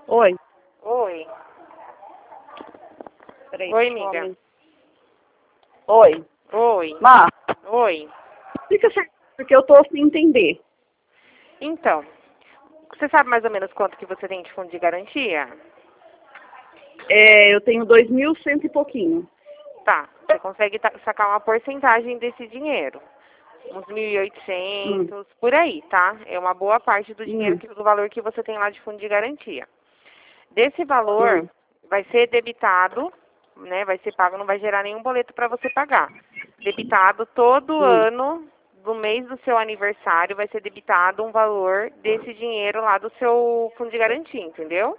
Oi. Oi. Peraí, Oi, amiga. Oi. Oi. Má, Oi. explica certo, porque eu tô sem entender. Então, você sabe mais ou menos quanto que você tem de fundo de garantia? Eu tenho 2.100 e pouquinho. Tá. Você consegue sacar uma porcentagem desse dinheiro. Uns Hum. 1.800, por aí, tá? É uma boa parte do dinheiro, do valor que você tem lá de fundo de garantia. Desse valor, vai ser debitado, né? Vai ser pago, não vai gerar nenhum boleto para você pagar. Debitado todo ano, do mês do seu aniversário, vai ser debitado um valor desse dinheiro lá do seu fundo de garantia, entendeu?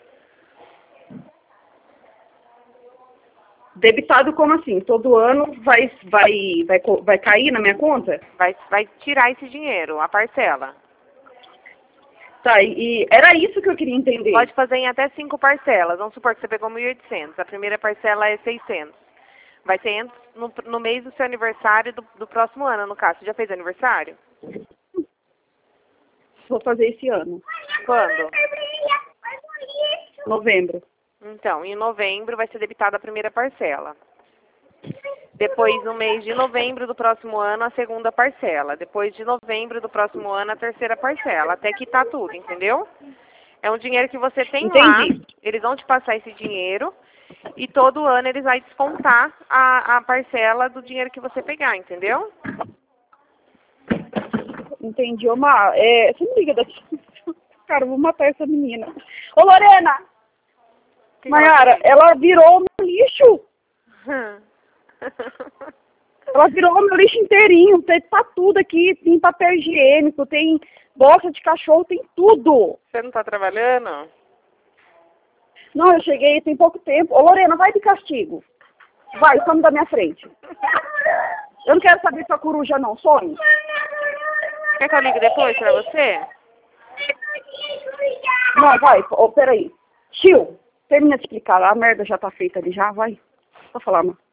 Debitado como assim? Todo ano vai cair na minha conta? Vai tirar esse dinheiro, a parcela. Tá, e era isso que eu queria entender. Pode fazer em até 5 parcelas. Vamos supor que você pegou 1.800. A primeira parcela é 600. Vai ser no mês do seu aniversário do próximo ano, no caso. Você já fez aniversário? Vou fazer esse ano. Quando? Novembro. Então, em novembro vai ser debitada a primeira parcela. Depois, no mês de novembro do próximo ano, a segunda parcela. Depois de novembro do próximo ano, a terceira parcela. Até quitar tudo, entendeu? É um dinheiro que você tem lá. Entendi. Eles vão te passar esse dinheiro. E todo ano eles vão descontar a parcela do dinheiro que você pegar, entendeu? Entendi. Ô, Má, você me liga daqui. Cara, eu vou matar essa menina. Ô, Lorena! Que Mayara, ela virou o meu lixo. Ela virou o meu lixo inteirinho. Tá tudo aqui. Tem papel higiênico, tem bosta de cachorro, tem tudo. Você não tá trabalhando? Não, eu cheguei tem pouco tempo. Ô, Lorena, vai de castigo. Vai, some da minha frente. Eu não quero saber sua coruja, não. Some. Quer que eu ligue depois pra você? Não, vai. Ô, peraí. Tio, termina de explicar. A merda já tá feita ali, já. Vai. Vou falar, mano.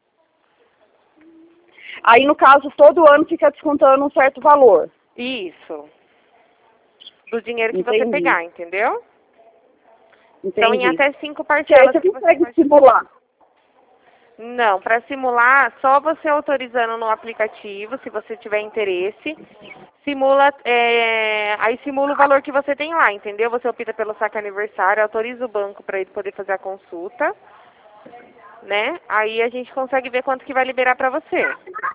Aí, no caso, todo ano fica descontando um certo valor. Isso. Do dinheiro que Entendi. você pegar, entendeu? Entendi. São em até 5 Que aí parcelas você que você consegue vai... simular. Não, para simular, só você autorizando no aplicativo, se você tiver interesse, simula, aí simula o valor que você tem lá, entendeu? Você opta pelo saque aniversário, autoriza o banco para ele poder fazer a consulta, né? Aí a gente consegue ver quanto que vai liberar para você.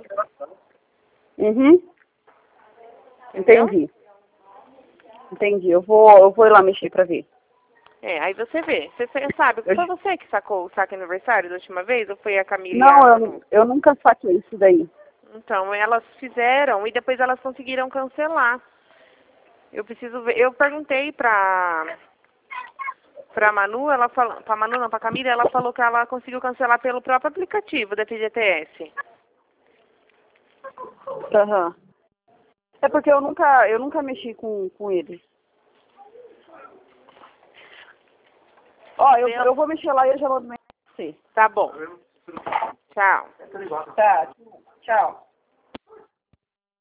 Uhum. Entendeu? Entendi. Entendi. Eu vou ir lá mexer pra ver. Aí você vê. Você sabe, foi você que sacou o saque aniversário da última vez? Ou foi a Camila? Não, eu nunca saquei isso daí. Então, elas fizeram e depois elas conseguiram cancelar. Eu preciso ver. Eu perguntei pra Manu, ela falou, pra Manu não, pra Camila, ela falou que ela conseguiu cancelar pelo próprio aplicativo da FGTS. Aham. É porque eu nunca mexi com eles. Ó, eu vou mexer lá e eu já mando mensagem pra você. Tá bom. Tchau. Tá, tchau.